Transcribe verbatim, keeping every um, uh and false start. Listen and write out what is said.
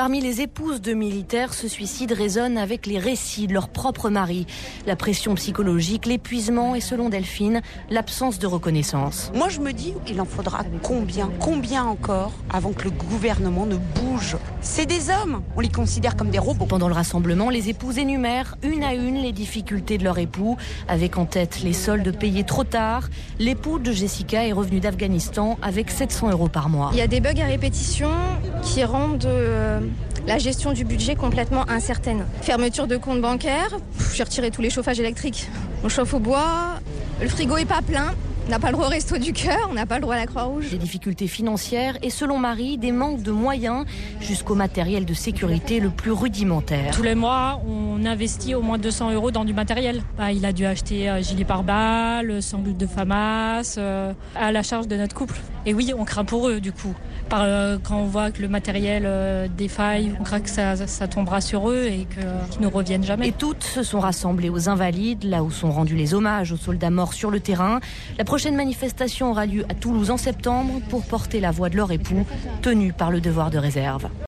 Parmi les épouses de militaires, ce suicide résonne avec les récits de leur propre mari. La pression psychologique, l'épuisement et, selon Delphine, l'absence de reconnaissance. Moi, je me dis, il en faudra combien, combien encore avant que le gouvernement ne bouge. C'est des hommes, on les considère comme des robots. Pendant le rassemblement, les épouses énumèrent une à une les difficultés de leur époux, avec en tête les soldes payés trop tard. L'époux de Jessica est revenu d'Afghanistan avec sept cents euros par mois. Il y a des bugs à répétition qui rendent euh, la gestion du budget complètement incertaine. Fermeture de compte bancaire, j'ai retiré tous les chauffages électriques. On chauffe au bois, le frigo est pas plein. On n'a pas le droit au resto du cœur, on n'a pas le droit à la Croix-Rouge. Des difficultés financières et, selon Marie, des manques de moyens jusqu'au matériel de sécurité le plus rudimentaire. Tous les mois, on investit au moins deux cents euros dans du matériel. Bah, il a dû acheter un gilet pare-balles, sandales de FAMAS, euh, à la charge de notre couple. Et oui, on craint pour eux, du coup. Par, euh, quand on voit que le matériel euh, défaille, on craint que ça, ça tombera sur eux et que, euh, qu'ils ne reviennent jamais. Et toutes se sont rassemblées aux Invalides, là où sont rendus les hommages aux soldats morts sur le terrain. La La prochaine manifestation aura lieu à Toulouse en septembre pour porter la voix de leur époux, tenu par le devoir de réserve.